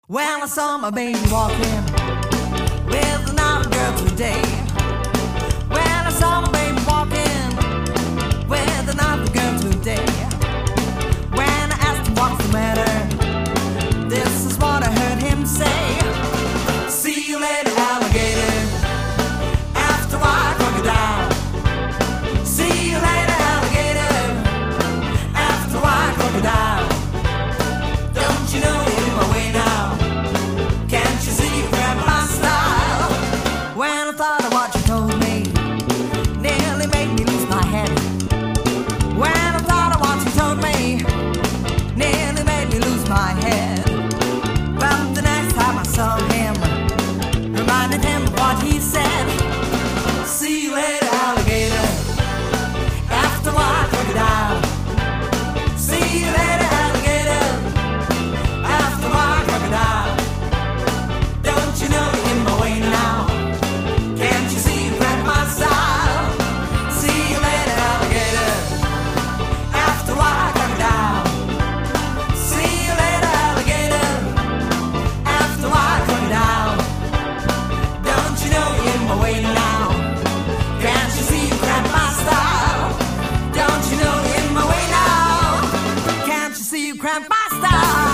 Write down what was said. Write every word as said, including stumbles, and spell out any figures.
When I saw my baby walking with another girl today. When I saw my baby walking with another girl today. When I asked him what's the matter, this is what I heard him say. See you later, alligator. After a while, crocodile. See you later, alligator. After a while, crocodile. Don't you know you're my way now? Can't you see you grab my style? When I thought of what you told me, nearly made me lose my head. When I thought of what you told me, nearly made me lose my head. But the next time I saw him, reminded him of what he said. See you later, alligator. After a while, crocodile. See you later, alligator. After a while, crocodile. Don't you know you're in my way now? Can't you see you grab my style? See you later, alligator. After a while, crocodile. See you later, alligator. After a while, crocodile. Don't you know you're in my way now? Can't you see you grab my style? Don't you know you're in my way now? Can't you see you grab my style?